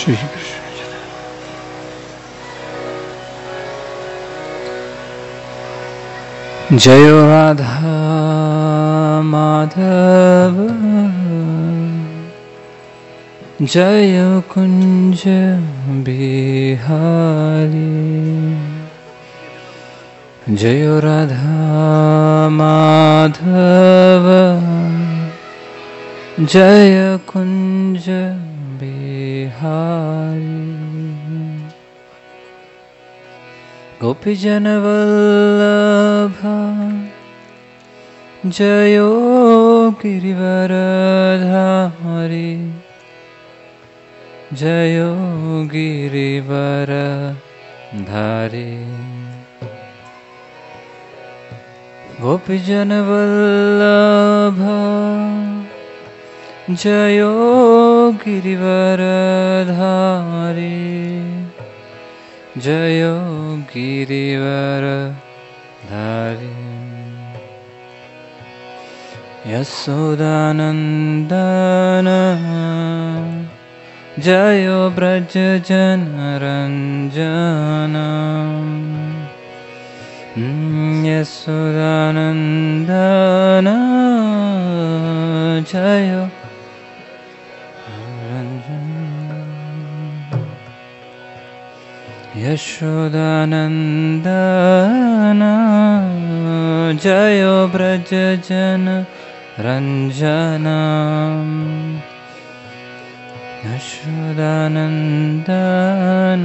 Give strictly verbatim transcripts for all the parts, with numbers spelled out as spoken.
श्री कृष्ण। जय राधा माधव जय कुंज बिहारी। जय राधा माधव जय कुंज बिहारी। गोपीजन वल्लभ जयो गिरिवरधारी। जयो गिरिवरधारी। गोपीजन वल्लभ जयो गिरिवरधारी। जयो गिरिवरधारी। यशोदानन्दन जयो ब्रजजनरञ्जन। यशोदानन्दन जयो यशोदानन्दन जयो ब्रजजन रञ्जन। यशोदानन्दन।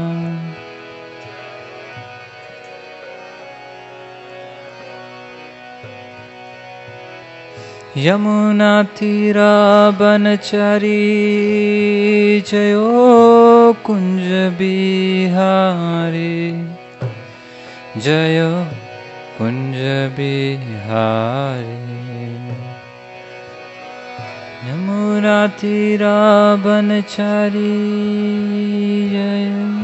यमुनातीरावनचारी जयो कुंज बिहारी। जयो कुंज बिहारी। यमुनातीरावनचारी जय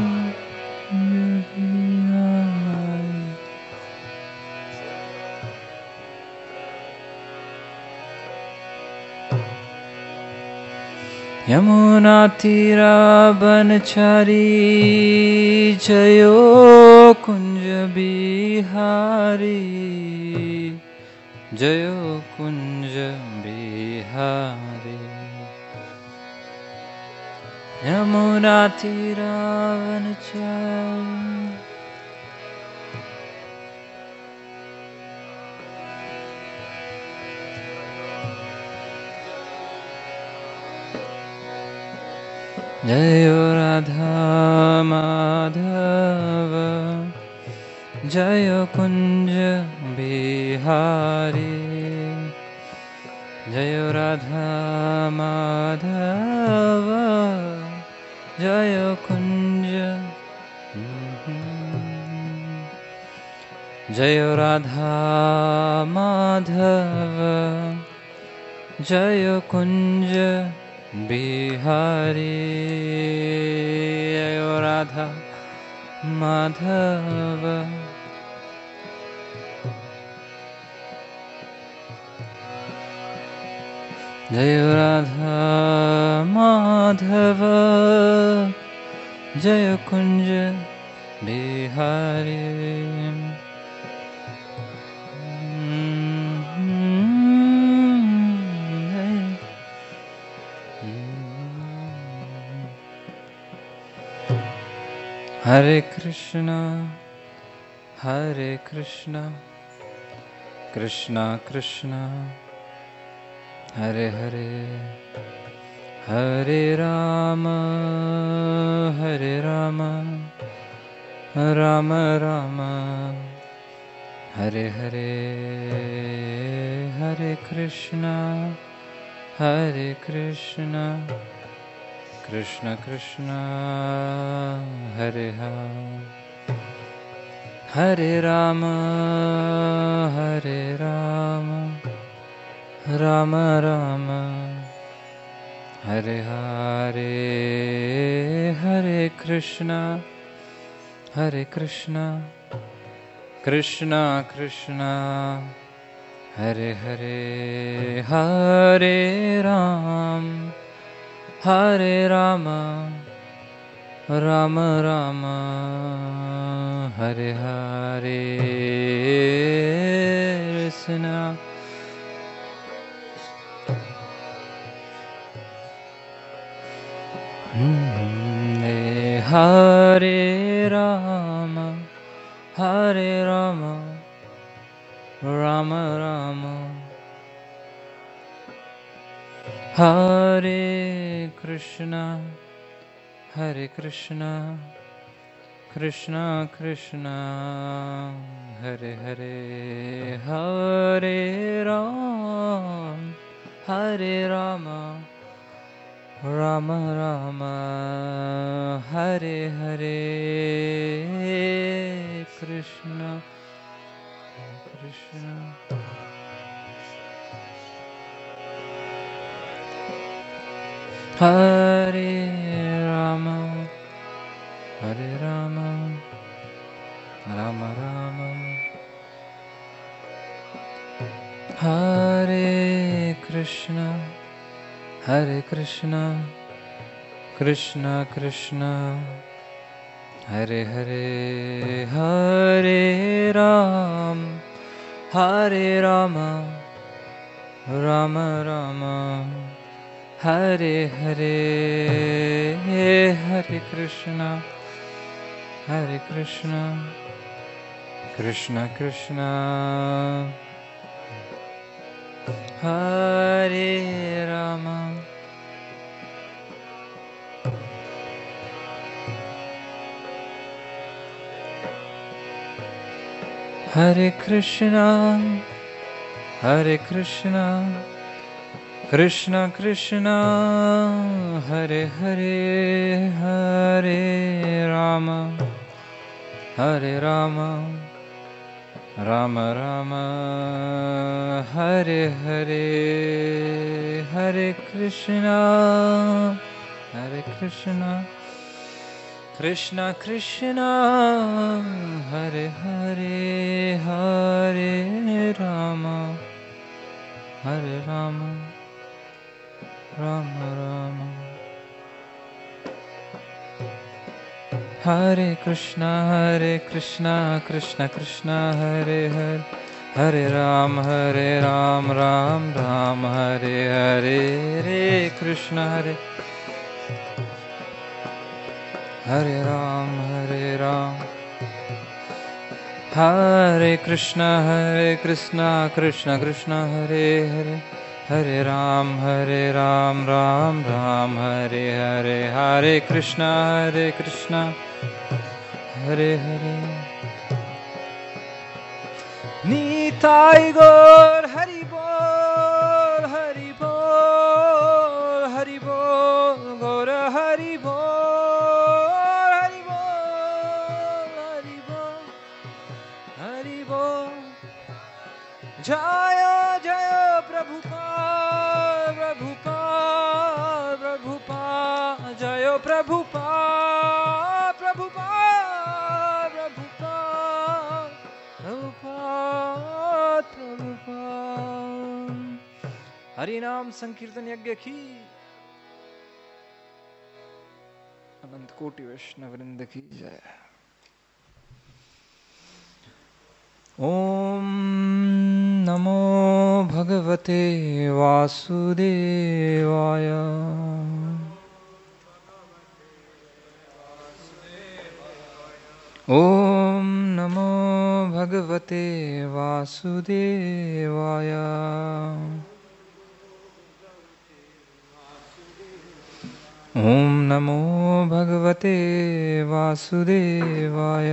यमुनातीरावनचारी जयो कुंज बिहारी। जयो कुंज बिहारी। यमुनातीरावनचारी। जय राधा माधव जय कुंज बिहारी। जय राधा माधव जय कुंज। जय राधा माधव जय कुंज बिहारी। जय राधा माधव जय राधा माधव जय कुंज बिहारी। हरे कृष्णा हरे कृष्णा कृष्णा कृष्णा हरे हरे। हरे राम हरे राम राम राम हरे हरे। हरे कृष्णा हरे कृष्णा कृष्ण कृष्ण हरे हरे। हरे राम हरे राम राम राम हरे हरे। हरे कृष्णा हरे कृष्णा कृष्णा कृष्णा हरे हरे। हरे राम हरे राम राम राम हरे हरे कृष्णा हरे राम हरे राम राम राम हरे कृष्णा हरे कृष्णा कृष्णा कृष्णा हरे हरे हरे राम हरे राम राम राम हरे हरे कृष्णा कृष्णा हरे राम हरे राम राम राम हरे कृष्णा हरे कृष्णा कृष्णा कृष्णा हरे हरे हरे राम हरे राम राम राम हरे हरे हरे कृष्णा हरे कृष्णा कृष्णा कृष्णा हरे राम हरे कृष्णा हरे कृष्णा कृष्णा कृष्णा हरे हरे हरे राम हरे राम राम राम हरे हरे हरे कृष्णा हरे कृष्णा कृष्णा कृष्णा हरे हरे हरे राम हरे राम राम राम हरे कृष्णा हरे कृष्णा कृष्णा कृष्णा हरे हरे हरे राम हरे राम राम राम हरे हरे हरे कृष्णा हरे हरे राम हरे राम हरे कृष्णा हरे कृष्णा कृष्णा कृष्णा हरे हरे हरे राम हरे राम राम राम हरे हरे हरे कृष्णा हरे कृष्णा हरे हरे नीताई गौर हरि बोल हरि बोल हरि बोल गौर हरि बोल हरि बोल हरि बोल हरि बोल जय जय प्रभुपाद प्रभुपाद प्रभुपाद जय प्रभुपाद प्रभुपाद प्रभुपाद प्रभुपाद प्रभुपाद हरि नाम संकीर्तन यज्ञ की अनंत कोटि वैष्णव वृंद की जय। ओम नमो भगवते वासुदेवाय। ओम नमो भगवते वासुदेवाय। ओम नमो भगवते वासुदेवाय।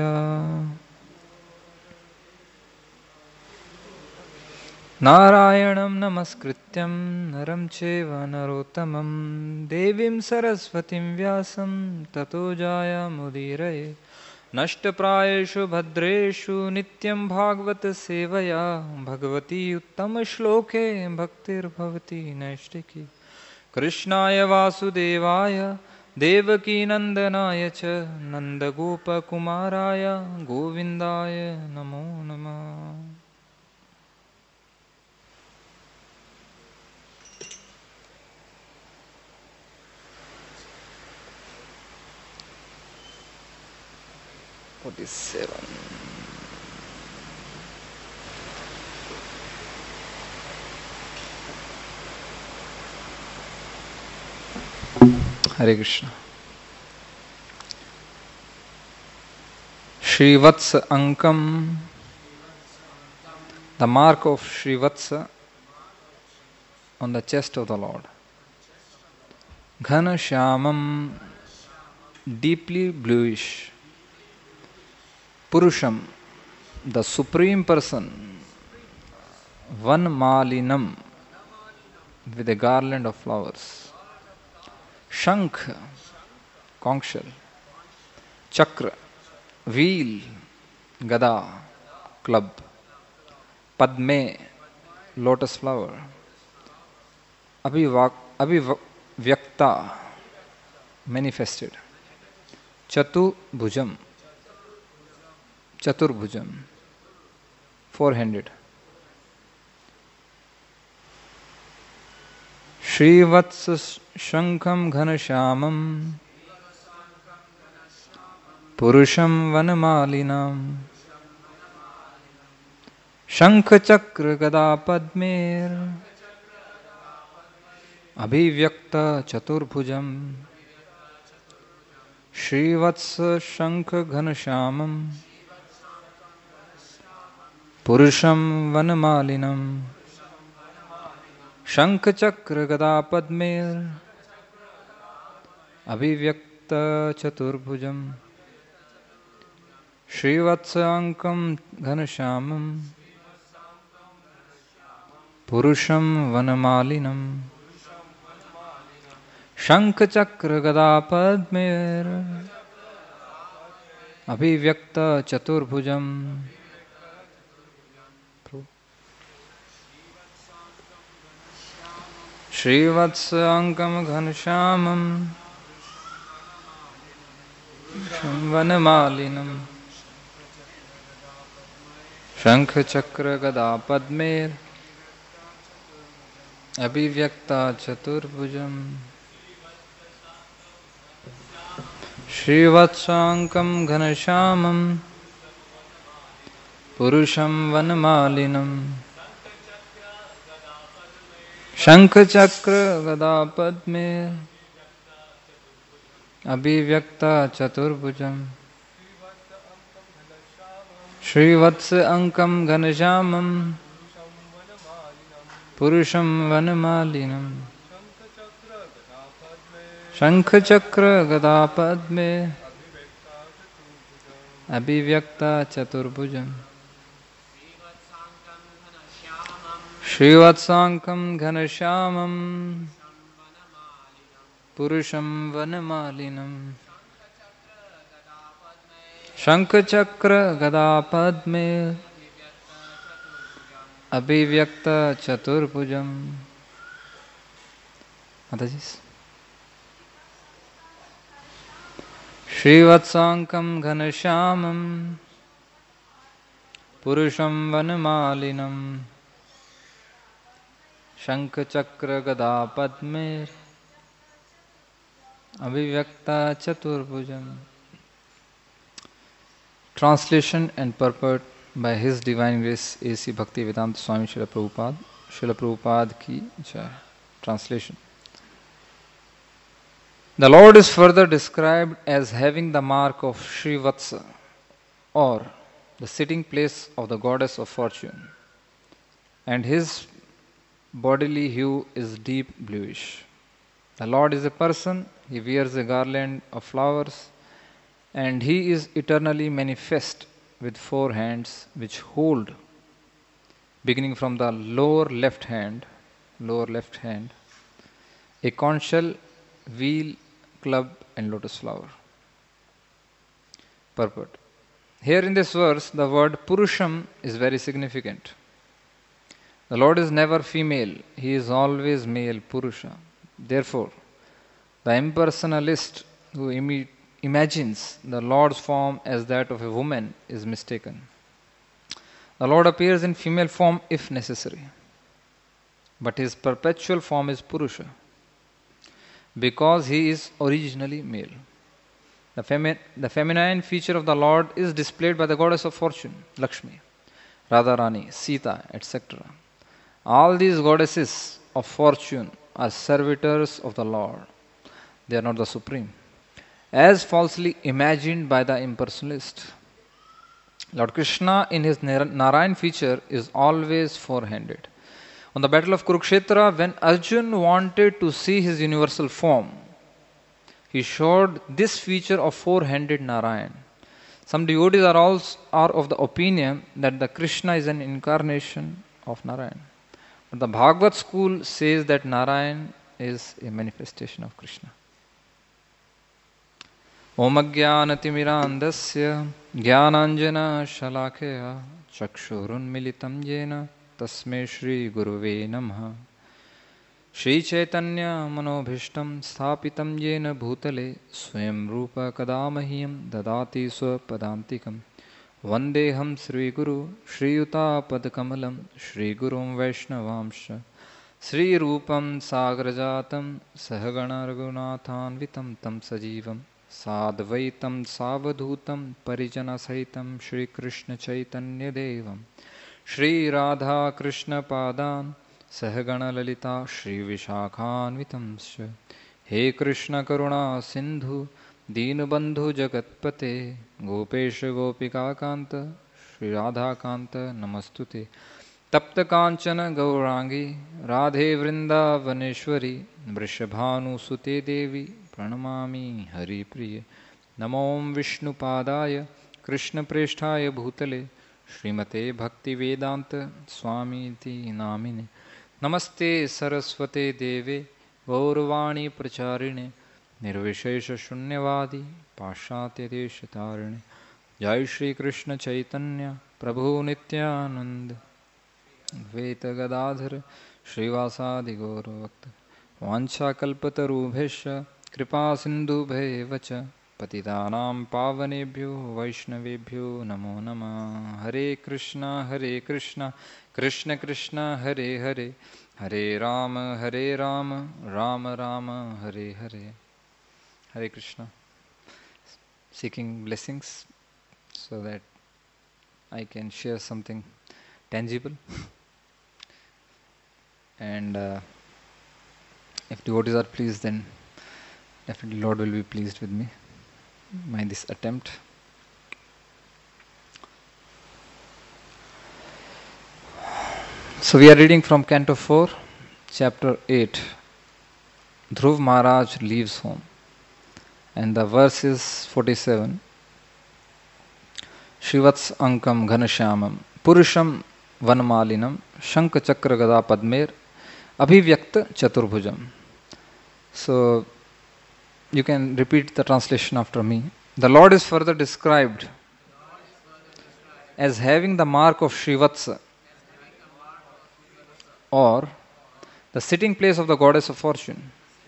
नारायणं नमस्कृत्यं नरं चैव नरोत्तमं देवीं सरस्वतीं व्यासं ततो जायामुदीरये। नष्टप्रायेषु भद्रेषु नित्यं भागवत सेवया भगवती उत्तमश्लोके भक्तिर्भवति नैष्टिकी। कृष्णाय वासुदेवाय देवकीनन्दनाय च नन्दगोपकुमाराय गोविन्दाय नमो नमः। forty-seven. Hare Krishna. Srivatsa Ankam, the mark of Srivatsa on the chest of the Lord. Ghana Shyamam, deeply bluish. Purusham, the Supreme Person. Vanmalinam, with a garland of flowers. Shankh, conch shell. Chakra, wheel. Gada, club. Padme, lotus flower. Abhivak, Abhivyakta, manifested. Chatu Bhujam, Chaturbhujam, four-handed. Shrivats Shankham Ghanashyamam, Purusham Vanamalinam, Shankh Chakra Gada Padmer, Abhivyakta Chaturbhujam, Shrivats Shankh Ghanashyamam, Purusham Vanamalinam, Shankh Chakra Gada Padmer, Abhivyakta Chaturbhujam, Shrivats Ankam Ghanashyamam, Purusham Vanamalinam, Shankh Chakra Gada Padmer, Abhivyakta Chaturbhujam. Shrivats Ankam Ghanashyamam, Vanamalinam, Shankh Chakra Gada Padmer, Abhivyakta Chaturbhujam. Srivatsankam Ghanashyamam, Purusham Vanamalinam, Shankh Chakra Gada Padme, Abhivyakta Chaturbhujam. Srivatsa Ankam Ghanashyamam, Purusham Vanamalinam, Shankh Chakra Gada Padme, Abhivyakta Chaturbhujam. Srivatsankam Ghanashyamam, Purusham Vanamalinam, Shankh Chakra Gada Padme, Abhivyakta Chaturbhujam. Mataji. Srivatsankam Ghanashyamam, Purusham Vanamalinam, Shankh Chakra Gada Padme, Abhivyakta Chaturbhujam. Translation and purport by His Divine Grace A C Bhaktivedanta Swami Srila Prabhupada. Srila Prabhupada ki jai. Translation. The Lord is further described as having the mark of Srivatsa, or the sitting place of the goddess of fortune, and his bodily hue is deep bluish. The Lord is a person, he wears a garland of flowers, and he is eternally manifest with four hands which hold, beginning from the lower left hand, lower left hand, a conch shell, wheel, club and lotus flower. Purport. Here in this verse, the word Purusham is very significant. The Lord is never female, he is always male, Purusha. Therefore, the impersonalist who imi- imagines the Lord's form as that of a woman is mistaken. The Lord appears in female form if necessary, but his perpetual form is Purusha, because he is originally male. The, femi- the feminine feature of the Lord is displayed by the goddess of fortune, Lakshmi, Radharani, Sita, et cetera. All these goddesses of fortune are servitors of the Lord. They are not the supreme, as falsely imagined by the impersonalist. Lord Krishna in his Narayan feature is always four-handed. On the battle of Kurukshetra, when Arjun wanted to see his universal form, he showed this feature of four-handed Narayan. Some devotees are also are of the opinion that the Krishna is an incarnation of Narayan. But the Bhagavad school says that Narayan is a manifestation of Krishna. Om Ajnanatimirandasya Jnananjana Shalakaya Chakshurun Militam Yena Tasme Shri Guruve Namaha. Shri Chaitanya Manobhishtam Sthapitam Yena Bhutale Swayam Rupa Kadamahyam Dadati Swapadantikam Vandeham Sri Guru Shri Yuta Padakamalam Shri Gurum Vaishnavamsha Sri Rupam Sagrajatam Sahagana Raghunathanvitam Tam Sajivam Sadvaitam Savadhutam Parijana Sahitam Shri Krishna Chaitanya Devam Shri Radha Krishna Padan Sahagana Lalita Shri Vishakhanvitamsya He Krishna Karuna Sindhu Deenabandhu Jagatpate Gopesha Gopika Kanta Shri Radha Kanta Namastute Tapta Kanchana Gaurangi Radhe Vrindavaneshwari Vrishabhanu Sute Devi Pranamami Hari Priya Namom Vishnu Padaya Krishna Presthaya Bhutale Srimate Bhakti Vedanta Swami Ti Namine Namaste Saraswate Deve Gaurvani Pracharine Nirvishesha Shunyavadi Pashatya Deshatarine Jai Shri Krishna Chaitanya Prabhu Nityananda Veta Gadadhara Srivasadi Gauravakta Vancha Kalpatarubhesha Kripa Sindhu Bhevacha Patitanam Pavanebhyo Vaishnavebhyo Namo Nama Hare Krishna Hare Krishna Krishna Krishna Hare Hare Hare Rama Hare Rama Rama Rama Hare Hare. Hare Krishna. Seeking blessings so that I can share something tangible. And uh, if devotees are pleased, then definitely Lord will be pleased with me by this attempt. So we are reading from Canto four, Chapter eight. Dhruv Maharaj leaves home. And the verse is forty-seven. Shivats Ankam Ghanashyamam Purusham Vanmalinam Shanka Chakra Gada Padmer Abhivyakta Chaturbhujam. So you can repeat the translation after me. The Lord is further described as having the mark of Shrivatsa, or the sitting place of the goddess of fortune,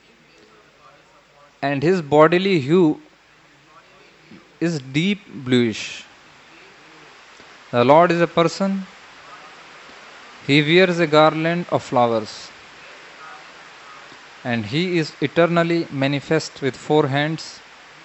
and his bodily hue is deep bluish. The Lord is a person. He wears a garland of flowers, and he is eternally manifest with four hands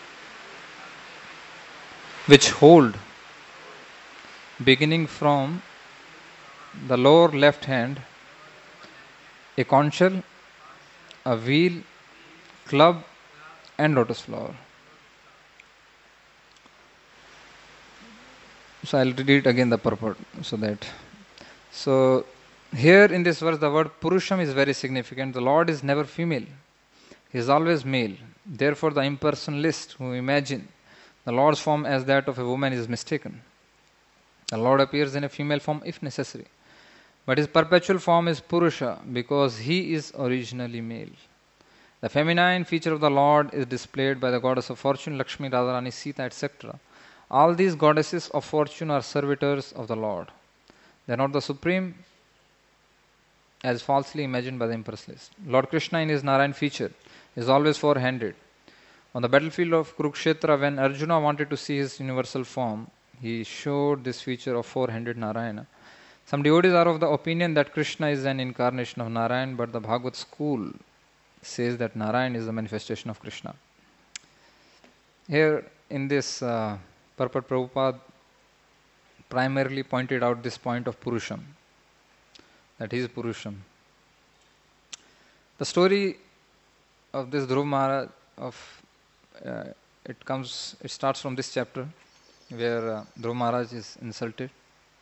which hold, beginning from the lower left hand, a conch shell, a wheel, club, and lotus flower. So I'll read it again, the purport, so that. So here in this verse, the word Purusham is very significant. The Lord is never female. He is always male. Therefore, the impersonalist who imagine the Lord's form as that of a woman is mistaken. The Lord appears in a female form if necessary. But his perpetual form is Purusha because he is originally male. The feminine feature of the Lord is displayed by the goddess of fortune, Lakshmi, Radharani, Sita, et cetera. All these goddesses of fortune are servitors of the Lord. They are not the supreme, as falsely imagined by the impersonalist. Lord Krishna in his Narayan feature is always four-handed. On the battlefield of Kurukshetra, when Arjuna wanted to see his universal form, he showed this feature of four-handed Narayana. Some devotees are of the opinion that Krishna is an incarnation of Narayan, but the Bhagavad school says that Narayan is the manifestation of Krishna. Here in this uh, purport, Prabhupada primarily pointed out this point of Purusham, that he is Purusham. The story of this Dhruv Maharaj, of uh, it comes, it starts from this chapter where uh, Dhruv Maharaj is insulted.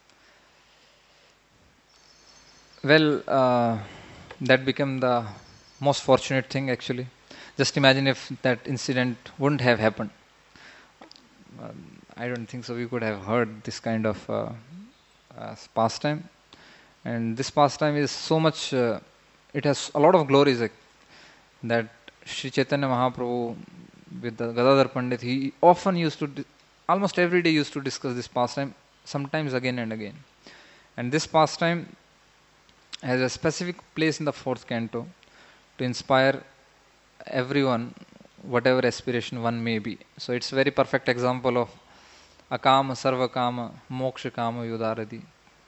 Well, uh, that became the most fortunate thing actually. Just imagine if that incident wouldn't have happened. Uh, I don't think so. We could have heard this kind of uh, uh, pastime. And this pastime is so much, uh, it has a lot of glories like, that Sri Chaitanya Mahaprabhu with the Gadadhar Pandit, he often used to, di- almost every day used to discuss this pastime, sometimes again and again. And this pastime has a specific place in the fourth canto to inspire everyone, whatever aspiration one may be. So it's a very perfect example of akama, sarva kama, moksha kama, yudaradi.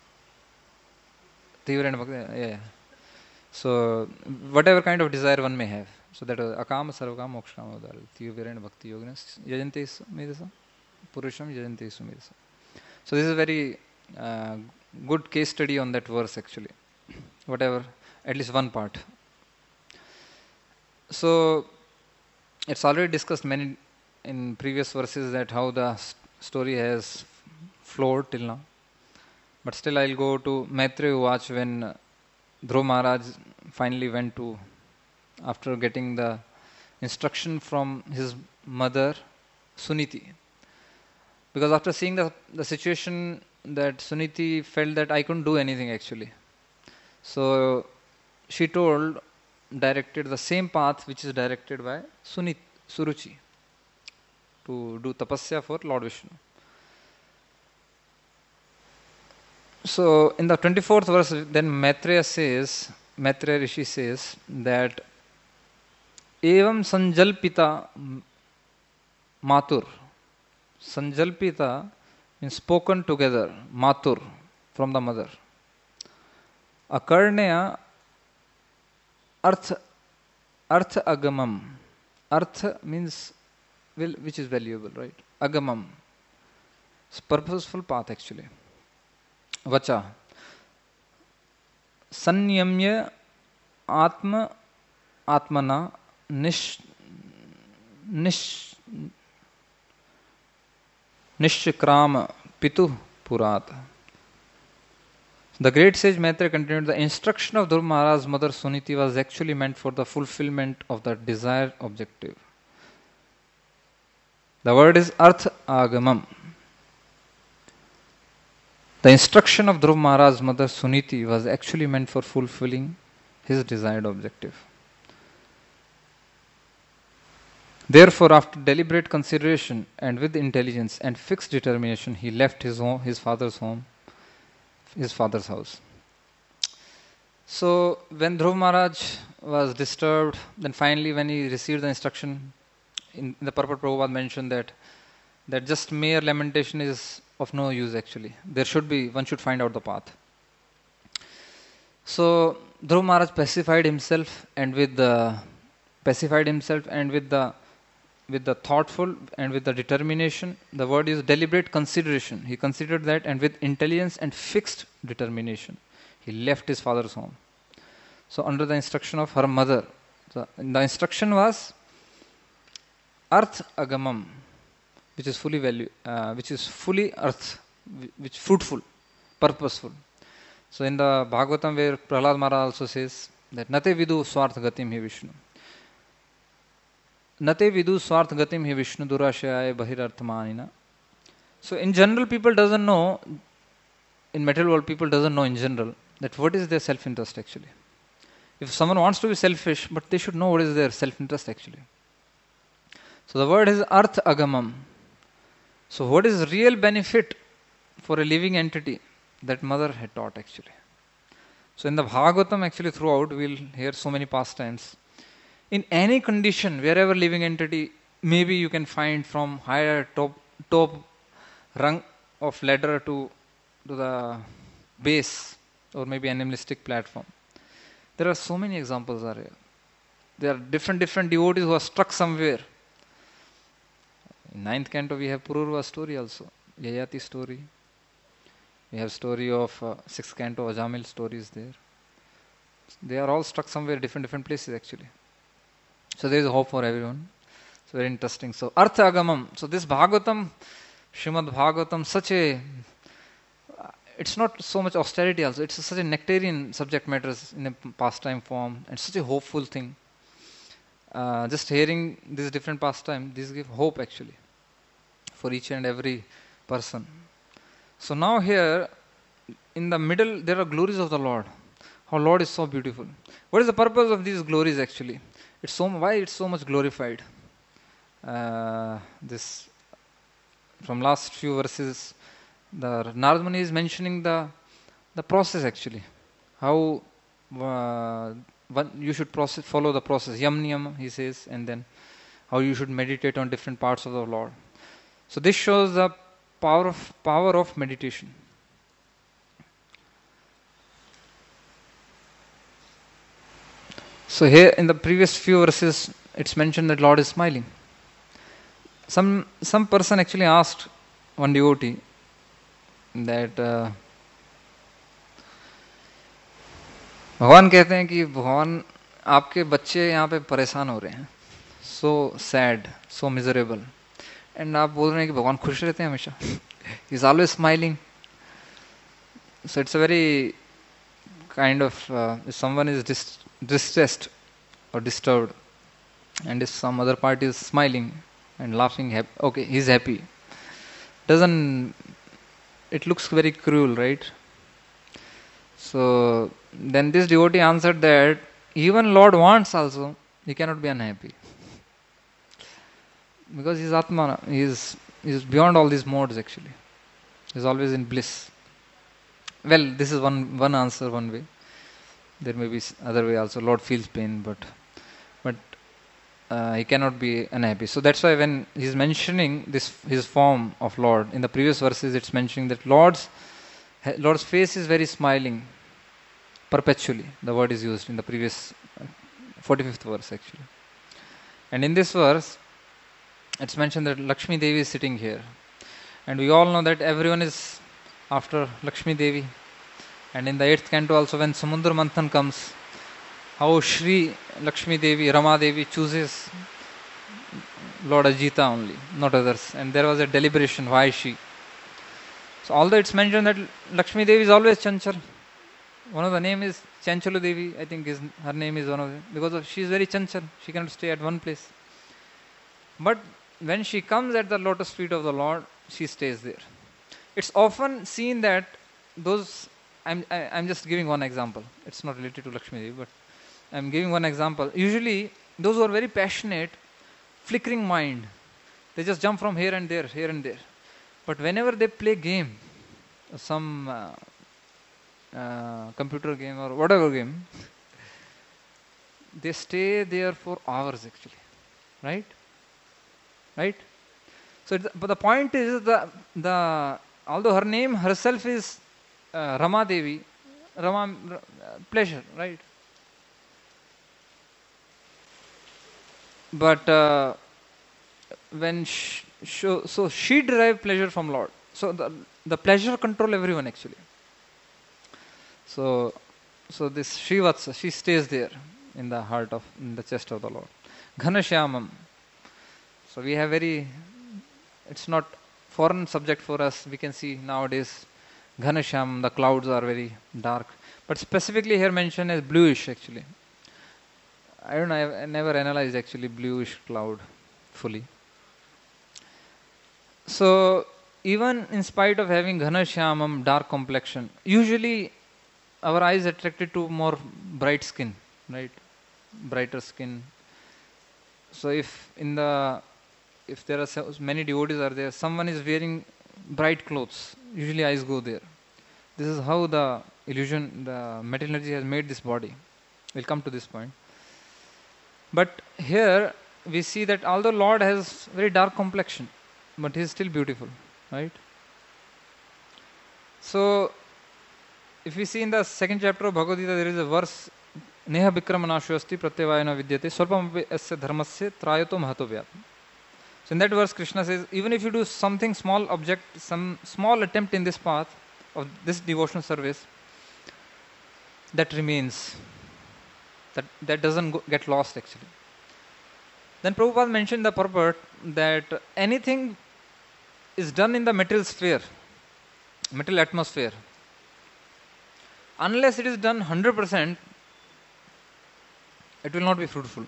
Yeah. So whatever kind of desire one may have. So that is akama, sarva kama, moksha kama, yudaradi. Tivirena bhakti yoginas yajante medasa, purusham yajante medasa. So this is a very uh, good case study on that verse actually. Whatever, at least one part. So it's already discussed many in previous verses that how the st- story has flowed till now. But still I'll go to Maitreya Uvach when uh, Dhruv Maharaj finally went to, after getting the instruction from his mother Suniti. Because after seeing the, the situation that Suniti felt that I couldn't do anything actually. So she told, directed the same path which is directed by Sunit, Suruchi, to do tapasya for Lord Vishnu. So in the twenty-fourth verse, then Maitreya says, Maitreya Rishi says that evam sanjalpita matur. Sanjalpita means spoken together, matur, from the mother. Akarneya arth, arth agamam. Arth means will, which is valuable, right? Agamam. It's purposeful path actually. Vacha. Sanyamya atma atmana nish nish nishkrama pitu purat. The great sage Maitreya continued, the instruction of Dhruv Maharaj's mother Suniti was actually meant for the fulfillment of the desired objective. The word is arth agamam. The instruction of Dhruv Maharaj's mother Suniti was actually meant for fulfilling his desired objective. Therefore, after deliberate consideration and with intelligence and fixed determination, he left his home, his father's home, his father's house. So when Dhruv Maharaj was disturbed, then finally when he received the instruction, in, in the purport Prabhupada mentioned that that just mere lamentation is of no use actually. There should be, one should find out the path. So Dhruv Maharaj pacified himself and with the pacified himself and with the with the thoughtful and with the determination. The word is deliberate consideration. He considered that, and with intelligence and fixed determination, he left his father's home. So under the instruction of her mother, the, the instruction was arth agamam, which is fully value, uh, which is fully earth, which fruitful, purposeful. So in the Bhagavatam, where Prahlad Maharaj also says that nate vidu swarth gatim hi Vishnu. Nate vidu swarth gatim hi Vishnu durashaya bahirarthamanina. So in general, people doesn't know, in material world, people doesn't know in general that what is their self-interest actually. If someone wants to be selfish, but they should know what is their self-interest actually. So the word is arth agamam. So what is real benefit for a living entity? That mother had taught actually. So in the Bhagavatam actually throughout we'll hear so many pastimes. In any condition, wherever living entity, maybe you can find from higher top top rung of ladder to, to the base or maybe animalistic platform. There are so many examples are here. There are different different devotees who are stuck somewhere. In ninth canto we have Pururva story also, Yayati story. We have story of uh, sixth canto, Ajamil stories there. They are all stuck somewhere different different places actually. So there is hope for everyone. It's very interesting. So Artha Agamam. So this Bhagavatam, Srimad Bhagavatam, such a, it's not so much austerity also, it's such a nectarian subject matters in a pastime form and such a hopeful thing. Uh, just hearing this different pastime, this give hope actually for each and every person. So now here in the middle there are glories of the Lord. How Lord is so beautiful. What is the purpose of these glories actually? It's so why it's so much glorified. Uh, this from last few verses, the Narad Muni is mentioning the the process actually, how uh, one, you should process, follow the process. Yam niyam, he says, and then how you should meditate on different parts of the Lord. So this shows the power of power of meditation. So here in the previous few verses, it's mentioned that Lord is smiling. Some some person actually asked one devotee that uh, भगवान कहते हैं कि भगवान आपके बच्चे यहाँ पे परेशान हो रहे हैं, so sad, so miserable, and आप बोल रहे हैं कि भगवान खुश रहते हैं हमेशा, he is always smiling. So it's a very kind of someone is distressed or disturbed and if some other party is smiling and laughing, happy, okay, he's happy, doesn't, it looks very cruel, right? So then this devotee answered that even Lord wants also, he cannot be unhappy because he is Atma, he is, he is beyond all these modes actually, he is always in bliss. Well, this is one one answer, one way. There may be other way also. Lord feels pain, but but uh, he cannot be unhappy. So that's why when he's mentioning this his form of Lord in the previous verses, it's mentioning that Lord's Lord's face is very smiling perpetually. The word is used in the previous forty-fifth verse actually. And in this verse, it's mentioned that Lakshmi Devi is sitting here, and we all know that everyone is after Lakshmi Devi. And in the eighth canto also, when Samudra Manthan comes, how Shri Lakshmi Devi, Rama Devi chooses Lord Ajita only, not others. And there was a deliberation, why she? So although it's mentioned that Lakshmi Devi is always Chanchal, one of the name is Chanchalu Devi, I think is, her name is one of them, because of, she is very Chanchal, she cannot stay at one place. But when she comes at the lotus feet of the Lord, she stays there. It's often seen that those, I'm, I, I'm just giving one example. It's not related to Lakshmi Devi, but I'm giving one example. Usually, those who are very passionate, flickering mind, they just jump from here and there, here and there. But whenever they play game, some uh, uh, computer game or whatever game, they stay there for hours actually, right? Right? So, it's, but the point is the the although her name herself is uh, Rama Devi, Rama uh, pleasure, right? But uh, when sh- sh- so she derived pleasure from Lord. So the the pleasure control everyone actually. So so this Srivatsa, she stays there in the heart of, in the chest of the Lord. Ghanashyamam. So we have very, it's not foreign subject for us. We can see nowadays Ghanashyam, the clouds are very dark. But specifically here mentioned as bluish actually. I don't know, I never analyzed actually bluish cloud fully. So even in spite of having Ghanashyamam, dark complexion, usually our eyes attracted to more bright skin, right? Brighter skin. So if in the if there are so many devotees are there, someone is wearing bright clothes, usually eyes go there. This is how the illusion, the material energy has made this body. We'll come to this point. But here we see that although Lord has very dark complexion, but he is still beautiful, right? So if we see in the second chapter of Bhagavad Gita, there is a verse, Neha Bikram Anashu Asti Pratyavayana Vidyate Swalpam Asya Dharmasya Trayato Mahato Vyatma. So in that verse, Krishna says, even if you do something small object, some small attempt in this path of this devotional service, that remains. That, that doesn't go, get lost actually. Then Prabhupada mentioned the purport that anything is done in the material sphere, material atmosphere, unless it is done one hundred percent, it will not be fruitful.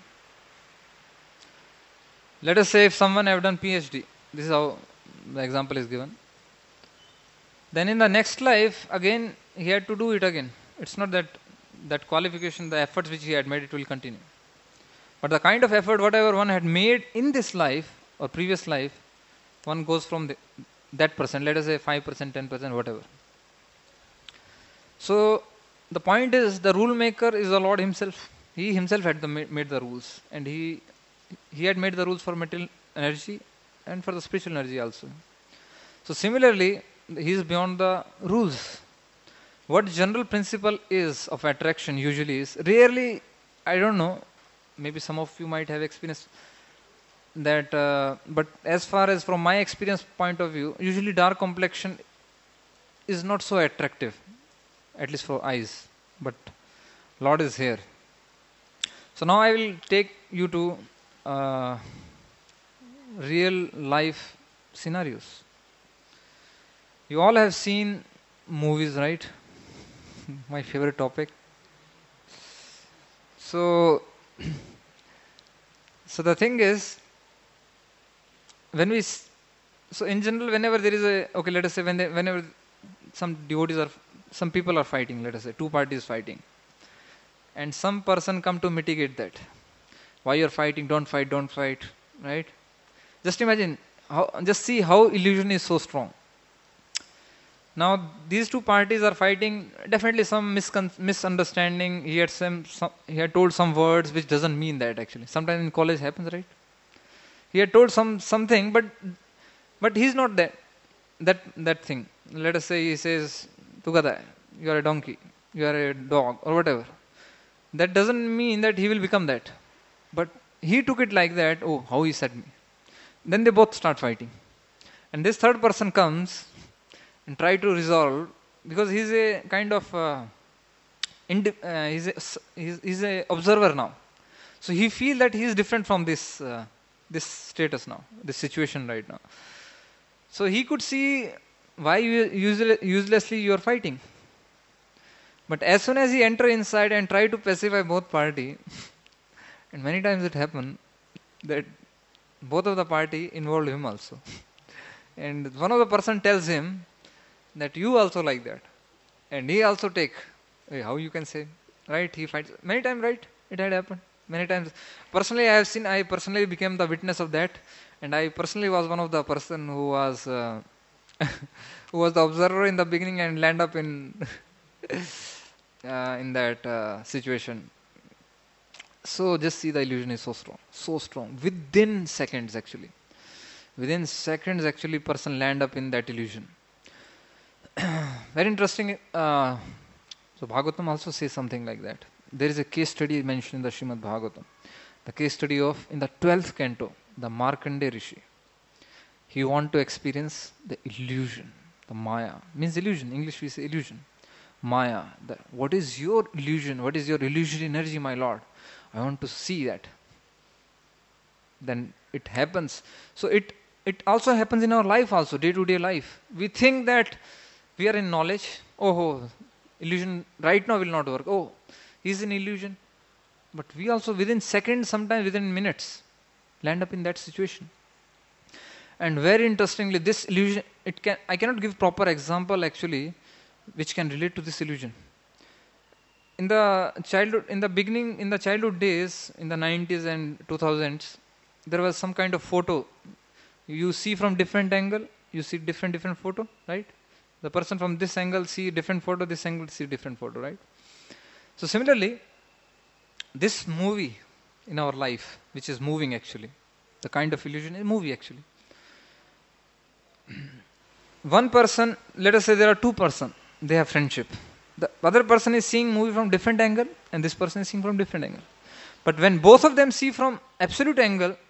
Let us say if someone have done PhD, this is how the example is given. Then in the next life, again, he had to do it again. It's not that that qualification, the efforts which he had made, it will continue. But the kind of effort, whatever one had made in this life or previous life, one goes from the, that percent, let us say five percent, ten percent, whatever. So the point is, the rule maker is the Lord himself. He himself had the, made the rules, and he he had made the rules for material energy and for the spiritual energy also. So similarly, he is beyond the rules. What general principle is of attraction usually is, rarely, I don't know, maybe some of you might have experienced that, uh, but as far as from my experience point of view, usually dark complexion is not so attractive, at least for eyes, but Lord is here. So now I will take you to uh, real life scenarios. You all have seen movies, right? My favorite topic. So, so the thing is, when we, so in general, whenever there is a, okay, let us say when they, whenever some devotees are, some people are fighting, let us say, two parties fighting, and some person come to mitigate that. Why you're fighting? Don't fight, don't fight, right? Just imagine, how, just see how illusion is so strong. Now these two parties are fighting, definitely some miscon- misunderstanding, he had, some, some, he had told some words which doesn't mean that actually. Sometimes in college happens, right? He had told some something, but but he's not that, that, that thing. Let us say he says, Tugada, you are a donkey, you are a dog, or whatever. That doesn't mean that he will become that. But he took it like that, oh, how he said me. Then they both start fighting. And this third person comes and try to resolve, because he's a kind of, uh, indi- uh, he's, a, he's, he's a observer now. So he feels that he is different from this, uh, this status now, this situation right now. So he could see why you usually, uselessly you are fighting. But as soon as he enter inside and try to pacify both party, and many times it happened that both of the party involved him also. And one of the person tells him that you also like that. And he also take, hey, how you can say, right? He fights. Many times, right? It had happened. Many times. Personally, I have seen, I personally became the witness of that. And I personally was one of the person who was, uh, who was the observer in the beginning and land up in, uh, in that uh, situation. So just see, the illusion is so strong, so strong. Within seconds actually. Within seconds actually person land up in that illusion. Very interesting. Uh, so Bhagavatam also says something like that. There is a case study mentioned in the Srimad Bhagavatam. The case study of, in the twelfth canto, the Markandeya Rishi. He want to experience the illusion, the Maya. Means illusion, English we say illusion. Maya. The, what is your illusion? What is your illusory energy, my Lord? I want to see that. Then it happens. So it, it also happens in our life also, day-to-day life. We think that we are in knowledge. Oh, illusion right now will not work. Oh, he's in illusion. But we also within seconds, sometimes within minutes, land up in that situation. And very interestingly, this illusion, it can I cannot give proper example actually, which can relate to this illusion. In the childhood, in the beginning, in the childhood days, in the nineties and two thousands, there was some kind of photo. You see from different angle, you see different different photo, right? The person from this angle see different photo, this angle see different photo, right? So similarly, this movie in our life, which is moving actually, the kind of illusion is movie actually. One person, let us say there are two person, they have friendship. The other person is seeing movie from different angle and this person is seeing from different angle. But when both of them see from absolute angle,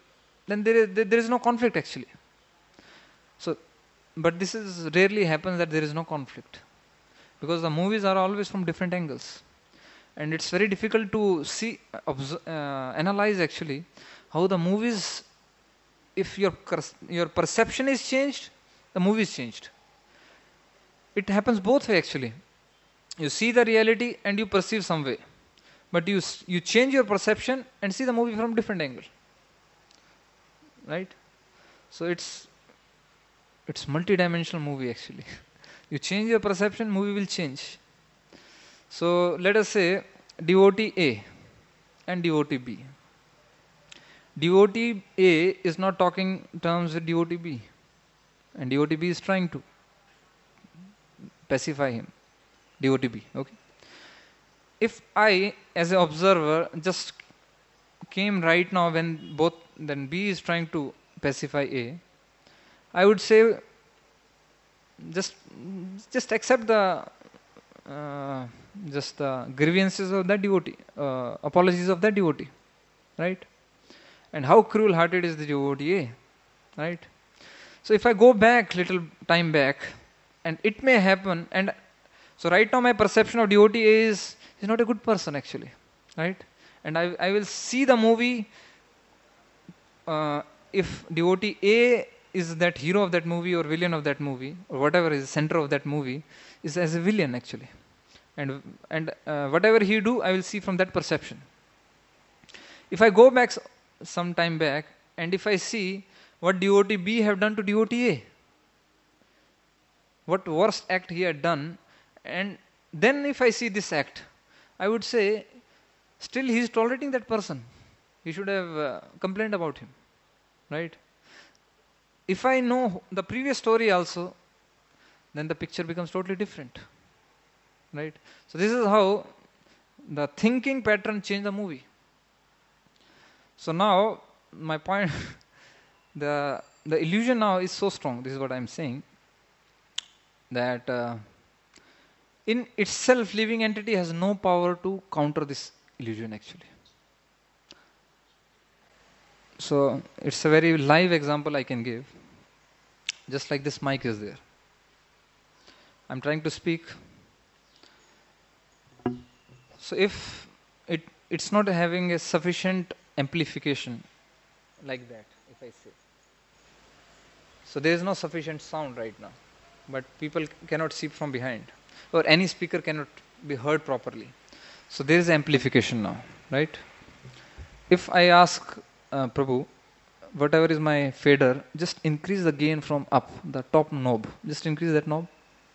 then there is, there is no conflict actually. So, but this is rarely happens that there is no conflict, because the movies are always from different angles, and it's very difficult to see, observe, uh, analyze actually how the movies, if your your perception is changed, the movie is changed. It happens both way actually. You see the reality and you perceive some way, but you you change your perception and see the movie from different angle, right? So it's it's multi-dimensional movie actually. You change your perception, movie will change. So let us say devotee A and devotee B. Devotee A is not talking terms with devotee B, and devotee B is trying to pacify him, devotee B. Okay. If I, as an observer, just came right now when both then B is trying to pacify A, I would say just just accept the uh, just the grievances of that devotee, uh, apologies of that devotee, right? And how cruel-hearted is the devotee A, right? So if I go back little time back, and it may happen, and so right now my perception of devotee A is is not a good person actually, right? And I I will see the movie. Uh, if devotee A is that hero of that movie or villain of that movie or whatever is the center of that movie, is as a villain actually, and and uh, whatever he do, I will see from that perception. If I go back some time back, and if I see what devotee B have done to devotee A, what worst act he had done, and then if I see this act, I would say still he is tolerating that person. He should have uh, complained about him, right? If I know the previous story also, then the picture becomes totally different, right? So this is how the thinking pattern changed the movie. So now my point, the the illusion now is so strong. This is what I am saying, that uh, in itself living entity has no power to counter this illusion actually. So it's a very live example I can give. Just like this mic is there, I'm trying to speak. So if it it's not having a sufficient amplification like that, if I say, so there is no sufficient sound right now, but people cannot see from behind, or any speaker cannot be heard properly. So there is amplification now, right? If I ask uh, Prabhu, whatever is my fader, just increase the gain from up, the top knob. Just increase that knob.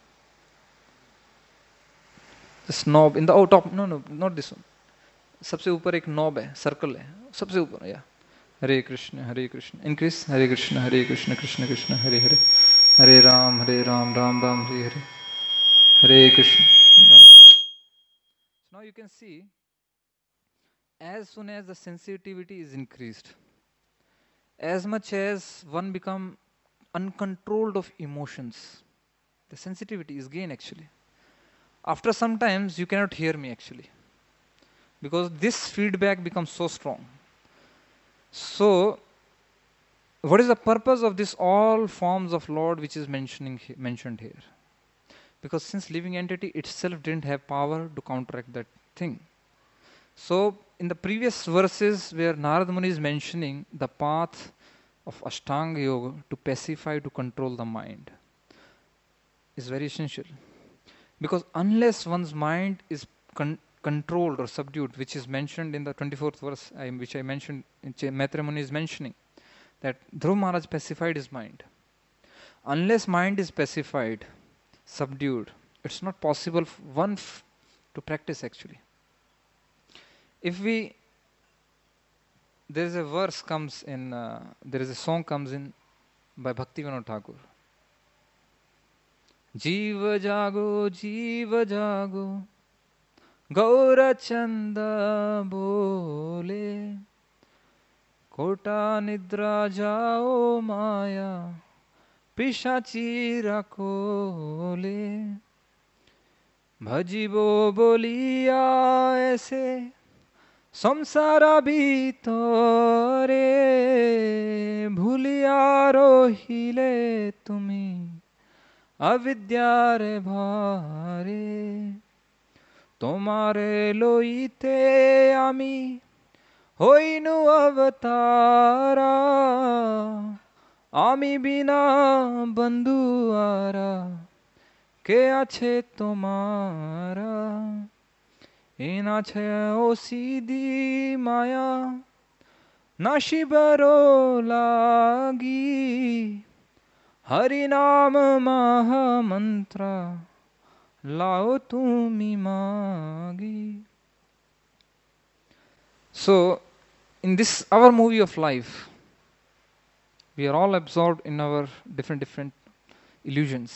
This knob in the oh top, no no not this one. सबसे ऊपर एक knob है, circle है, सबसे ऊपर, yeah. Hare Krishna, Hare Krishna. Increase. Hare Krishna, Hare Krishna, Krishna Krishna, Hare Hare. Hare Ram, Hare Ram, Ram Ram, Hare Hare. Hare Krishna. So now you can see, as soon as the sensitivity is increased, as much as one become uncontrolled of emotions, the sensitivity is gained actually. After some times you cannot hear me actually, because this feedback becomes so strong. So what is the purpose of this all forms of Lord which is mentioning mentioned here? Because since living entity itself didn't have power to counteract that thing. So in the previous verses where Narad Muni is mentioning the path of Ashtanga Yoga to pacify, to control the mind, is very essential. Because unless one's mind is con- controlled or subdued, which is mentioned in the twenty-fourth verse, I, which I mentioned, Maitreya Muni is mentioning, that Dhruv Maharaj pacified his mind. Unless mind is pacified, subdued, it's not possible for one f- to practice actually. If we, there is a verse comes in, uh, there is a song comes in by Bhaktivinoda Thakur. Jiva jago, jiva jago, Gaura Chanda bole, Kota nidra jao maya, Pishachi rakole, Bhajibo boliya aise, সংসারা ভিতরে ভুলিয়া রহিলে তুমি অবিদ্যার ভারে তোমারে লইতে আমি হইনু অবতারা আমি বিনা বন্ধু আরা কে আছে তোমারা এন আছে ও সিদি মায়া নাশিবরো লাগি হরি নাম মহামন্ত্র লাও তুমি মাগি. So in this our movie of life, we are all absorbed in our different different illusions.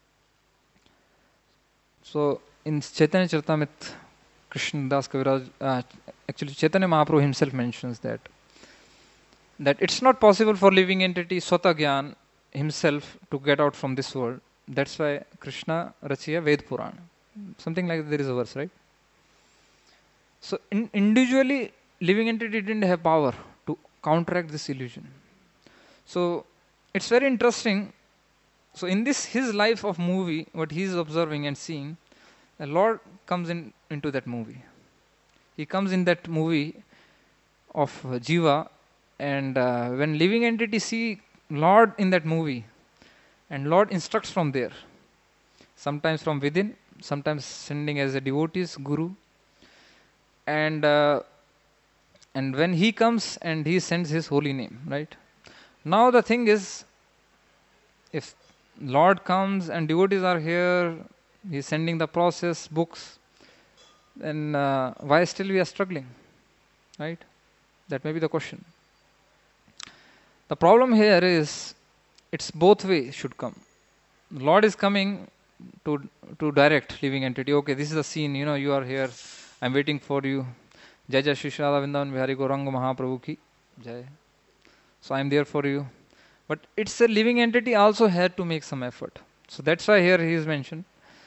So in Chaitanya Charitamrita, Krishna Das Kaviraj, uh, actually Chaitanya Mahaprabhu himself mentions that that it's not possible for living entity Swata Gyan himself to get out from this world. That's why Krishna Rachiya Ved Purana. Something like that, there is a verse, right? So in individually living entity didn't have power to counteract this illusion. So it's very interesting. So in this his life of movie, what he is observing and seeing, the Lord comes in into that movie. He comes in that movie of uh, Jiva, and uh, when living entity see Lord in that movie, and Lord instructs from there, sometimes from within, sometimes sending as a devotees, guru, and uh, and when he comes and he sends his holy name, right? Now the thing is, if Lord comes and devotees are here, he is sending the process books, then uh, why still we are struggling, right? That may be the question. The problem here is it's both way should come. Lord is coming to to direct living entity. Okay, this is the scene, you know, you are here, I'm waiting for you. Jai Jai Shri Radha Vrindavan Bihari Gauranga Mahaprabhu ki Jai. So I am there for you. But it's a living entity also had to make some effort. So that's why here he is mentioned.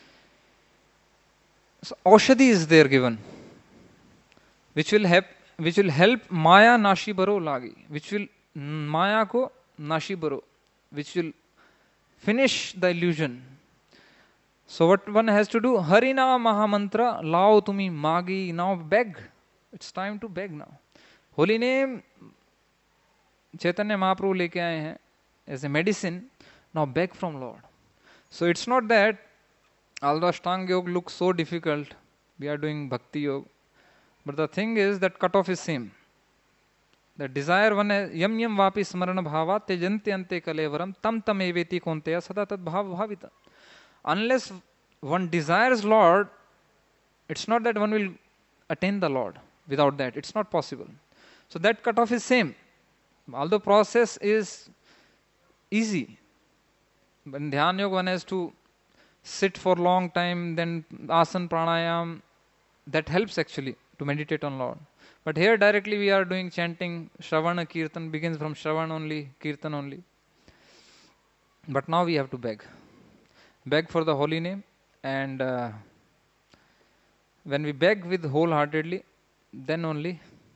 So Aushadhi is there given, which will help, which will help Maya Nashi Baro Lagi, which will Maya ko Nashi Baro, which will finish the illusion. So what one has to do? Harina Mahamantra Lao Tumi Magi. Now beg. It's time to beg now. Holy name Chaitanya Mahaprabhu leke aaye hain as a medicine. Now beg from Lord. So it's not that although Ashtanga Yoga looks so difficult, we are doing Bhakti Yoga, but the thing is that cutoff is same. The desire one yam yam vapi smarana bhava tejanti ante kalevaram tam tam eveti konteya sada tad bhav bhavita. Unless one desires Lord, it's not that one will attain the Lord. Without that, it's not possible. So that cutoff is same. Although process is easy, but in Dhyan Yoga one has to sit for long time, then asana pranayam, that helps actually to meditate on Lord. But here directly we are doing chanting, Shravana Kirtan begins from Shravan only, Kirtan only. But now we have to beg. Beg for the holy name, and uh, when we beg with wholeheartedly, then only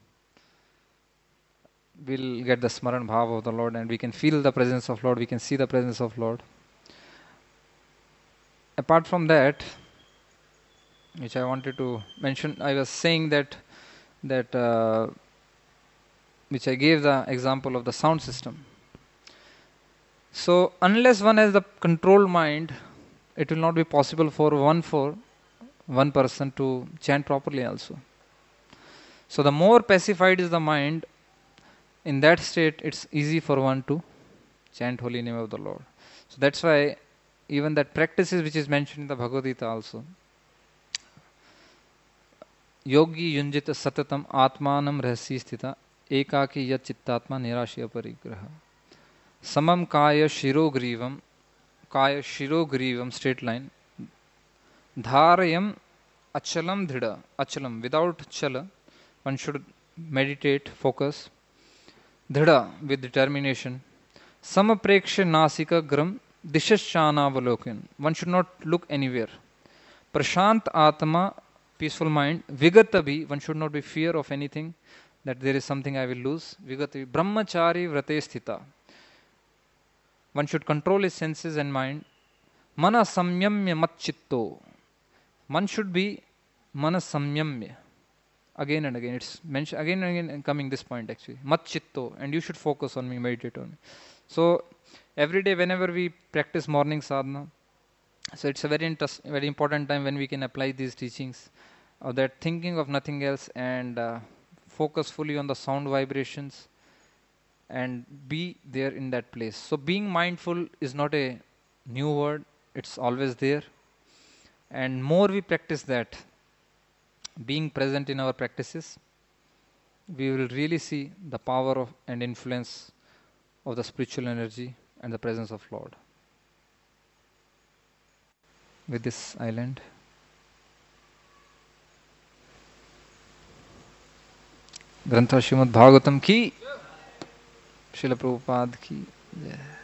we'll get the smaran bhav of the Lord, and we can feel the presence of Lord, we can see the presence of Lord. Apart from that, which I wanted to mention, I was saying that that uh, which I gave the example of the sound system. So unless one has the controlled mind, it will not be possible for one for one person to chant properly also. So the more pacified is the mind, in that state it's easy for one to chant holy name of the Lord. So that's why even that practices which is mentioned in the Bhagavad Gita also, yogi yunjita satatam atmanam rahasi sthita ekaki yat chittatma nirashya parigraha samam kaya shirogrivam kaya shirogrivam straight line dharayam achalam dhida achalam without chala, one should meditate, focus, dhida with determination, samapreksha nasika gram dishashana avalokan, one should not look anywhere, prashant atma peaceful mind. Vigatabi, one should not be fear of anything, that there is something I will lose. Vigatabi, brahmachari vrate sthita. One should control his senses and mind. Mana samyamya mat chitto. One should be mana samyamya. Again and again, it's mentioned again and again, and coming this point actually. Mat chitto, and you should focus on me, meditate on me. So every day, whenever we practice morning sadhana, so it's a very interest, very important time when we can apply these teachings of that thinking of nothing else and uh, focus fully on the sound vibrations and be there in that place. So being mindful is not a new word, it's always there. And more we practice that, being present in our practices, we will really see the power of and influence of the spiritual energy and the presence of Lord. With this island. ग्रंथ श्रीमद् भागवतम की, श्रील प्रभुपाद की जय।